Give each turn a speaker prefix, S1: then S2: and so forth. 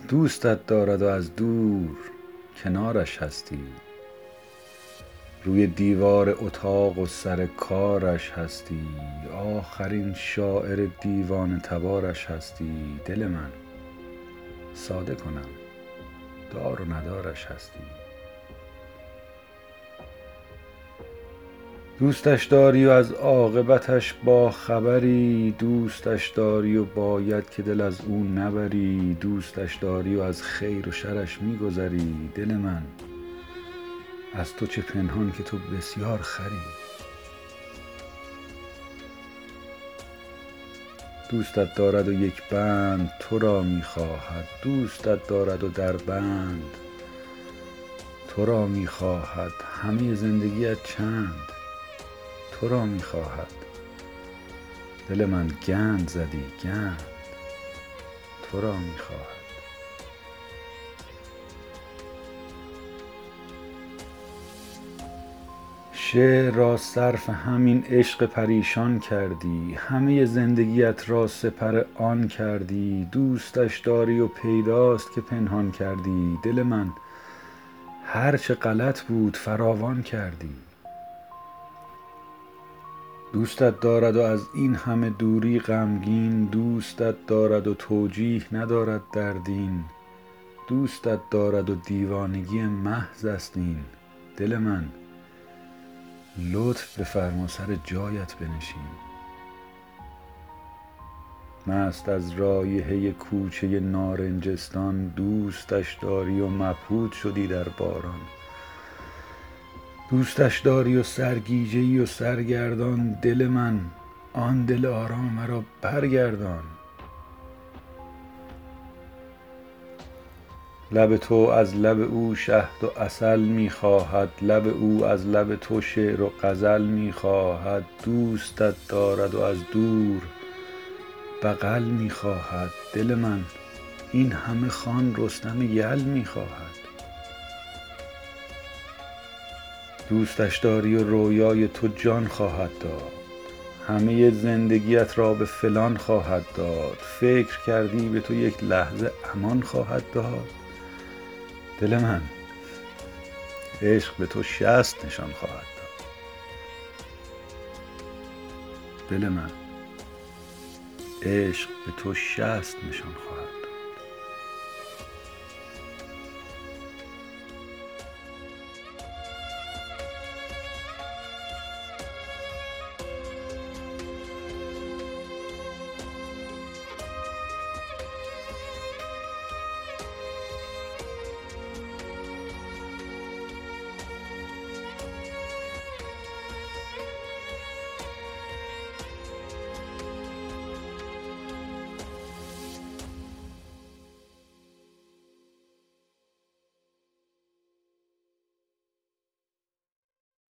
S1: دوستت دارد و از دور کنارش هستی. روی دیوار اتاق و سر کارش هستی. آخرین شاعر دیوانه تبارش هستی. دل من ساده کنم دار و ندارش هستی. دوستش داری و از عاقبتش با خبری. دوستش داری و باید که دل از او نبری. دوستش داری و از خیر و شرش میگذری. دل من از تو چه پنهان که تو بسیار خری. دوستت دارد و یک بند تو را میخواهد. دوستت دارد و در بند تو را میخواهد. همه زندگیت چند تو را میخواهد. دل من گند زدی گند تو را میخواهد. شعر را صرف همین عشق پریشان کردی. همه زندگیت را سپر آن کردی. دوستش داری و پیداست که پنهان کردی. دل من هرچه غلط بود فراوان کردی. دوستت دارد و از این همه دوری غمگین. دوستت دارد و توجیه ندارد در دین. دوستت دارد و دیوانگی محض است این. دل من لطف بفرما سر جایت بنشین. مست از رایحه کوچه نارنجستان. دوستش داری و مبهوت شدی در باران. دوستش داری و سرگیجه‌ای و سرگردان. دل من آن دل آرام مرا برگردان. لب تو از لب او شهد و عسل میخواهد. لب او از لب تو شعر و غزل میخواهد. دوستت دارد و از دور بغل میخواهد. دل من این همه خوان رستم یل میخواهد. دوستش داری و رویای تو جان خواهد داد. همه زندگیت را به فلان خواهد داد. فکر کردی به تو یک لحظه امان خواهد داد. دل من عشق به تو 60 نشان خواهد داد. دل من عشق به تو 60 نشان خواهد داد.